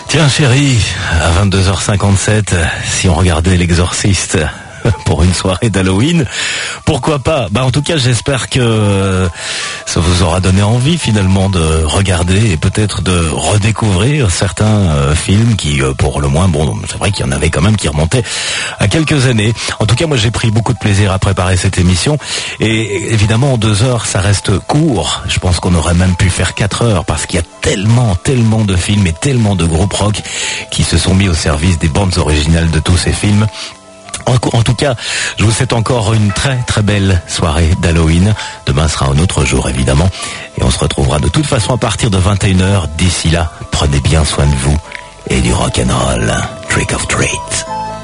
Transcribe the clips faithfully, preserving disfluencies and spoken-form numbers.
Tiens chérie, à vingt-deux heures cinquante-sept, si on regardait l'Exorciste pour une soirée d'Halloween, pourquoi pas? Bah en tout cas j'espère que ça vous aura donné envie finalement de regarder et peut-être de redécouvrir certains euh, films qui euh, pour le moins, bon c'est vrai qu'il y en avait quand même qui remontaient à quelques années. En tout cas moi j'ai pris beaucoup de plaisir à préparer cette émission et évidemment en deux heures ça reste court. Je pense qu'on aurait même pu faire quatre heures parce qu'il y a tellement, tellement de films et tellement de groupes rock qui se sont mis au service des bandes originales de tous ces films. En tout cas, je vous souhaite encore une très très belle soirée d'Halloween. Demain sera un autre jour évidemment. Et on se retrouvera de toute façon à partir de vingt et une heures. D'ici là, prenez bien soin de vous et du rock'n'roll. Trick or treat.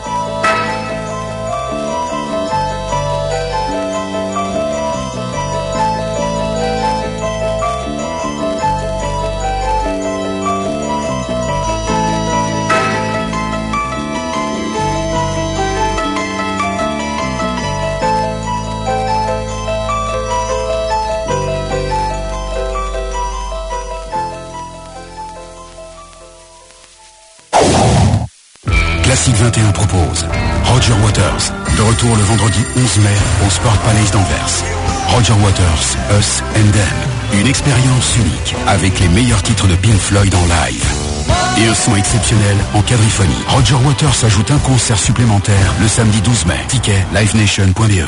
Classique vingt et un propose Roger Waters, de retour le vendredi onze mai au Sport Palace d'Anvers. Roger Waters, Us and Them, une expérience unique avec les meilleurs titres de Pink Floyd en live. Et un son exceptionnel en quadriphonie. Roger Waters ajoute un concert supplémentaire le samedi douze mai. Ticket live nation point b e.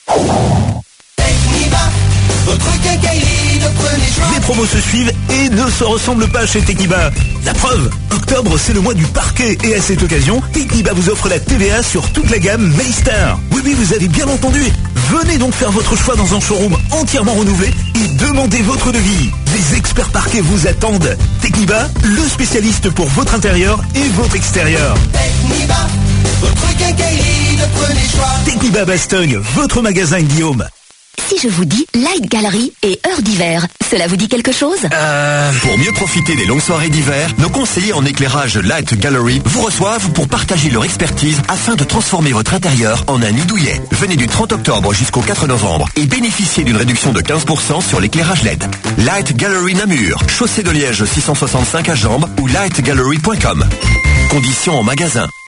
Votre quincaillerie de premier choix. Les promos se suivent et ne se ressemblent pas chez Techniba. La preuve, octobre c'est le mois du parquet et à cette occasion, Techniba vous offre la T V A sur toute la gamme Maystar. Oui oui, vous avez bien entendu. Venez donc faire votre choix dans un showroom entièrement renouvelé et demandez votre devis. Les experts parquets vous attendent. Techniba, le spécialiste pour votre intérieur et votre extérieur. Techniba, votre quincaillerie de premier choix. Techniba Bastogne, votre magasin Guillaume. Si je vous dis Light Gallery et heure d'hiver, cela vous dit quelque chose? Euh... Pour mieux profiter des longues soirées d'hiver, nos conseillers en éclairage Light Gallery vous reçoivent pour partager leur expertise afin de transformer votre intérieur en un nid douillet. Venez du trente octobre jusqu'au quatre novembre et bénéficiez d'une réduction de quinze pour cent sur l'éclairage L E D. Light Gallery Namur, chaussée de Liège six cent soixante-cinq à Jambes ou light gallery point com. Conditions en magasin.